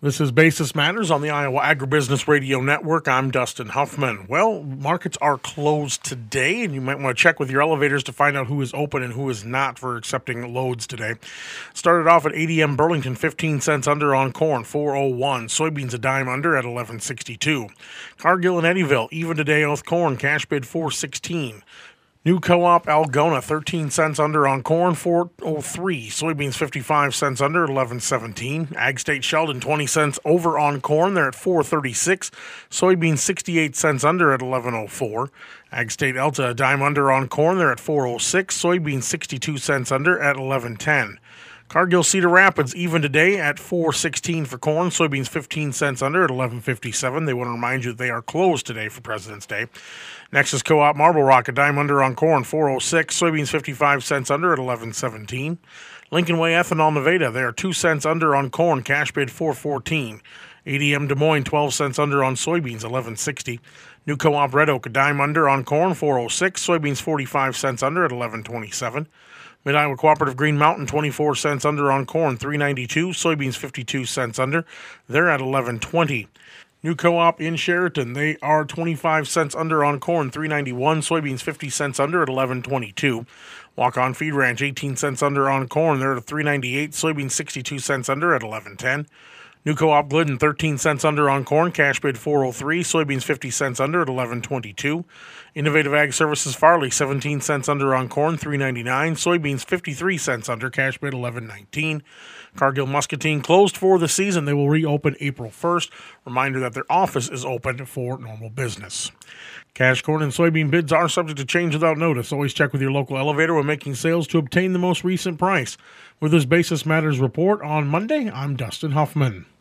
This is Basis Matters on the Iowa Agribusiness Radio Network. I'm Dustin Huffman. Well, markets are closed today, and you might want to check with your elevators to find out who is open and who is not for accepting loads today. Started off at ADM Burlington, 15 cents under on corn, 4.01. Soybeans a dime under at 11.62. Cargill and Eddyville, even today with corn, cash bid 4.16. New Co-op Algona, 13 cents under on corn, 4.03. Soybeans 55 cents under, 11.17. Ag State Sheldon, 20 cents over on corn. They're at 4.36. Soybeans 68 cents under at 11.04. Ag State Elta, a dime under on corn. They're at 4.06. Soybeans 62 cents under at 11.10. Cargill Cedar Rapids even today at 4.16 for corn. Soybeans 15 cents under at 11.57. They want to remind you that they are closed today for President's Day. Next is Co-op Marble Rock, a dime under on corn, 4.06. Soybeans 55 cents under at 11.17. Lincoln Way Ethanol Nevada, they are 2 cents under on corn, cash bid 4.14. ADM Des Moines, 12 cents under on soybeans, 11.60. New Co-op Red Oak, a dime under on corn, 4.06. Soybeans 45 cents under at 11.27. Mid-Iowa Cooperative Green Mountain, 24 cents under on corn, 3.92. Soybeans 52 cents under. They're at 11.20. New Co-op in Sheraton, they are 25 cents under on corn, 3.91. Soybeans 50 cents under at 11.22. Walk-On Feed Ranch, 18 cents under on corn. They're at 3.98. Soybeans 62 cents under at 11.10. New Co-op Glidden, 13 cents under on corn, cash bid 4.03. Soybeans 50 cents under at 11.22. Innovative Ag Services Farley, 17 cents under on corn, 3.99. Soybeans 53 cents under, cash bid 11.19. Cargill Muscatine closed for the season. They will reopen April 1st. Reminder that their office is open for normal business. Cash corn and soybean bids are subject to change without notice. Always check with your local elevator when making sales to obtain the most recent price. With this Basis Matters report on Monday, I'm Dustin Huffman.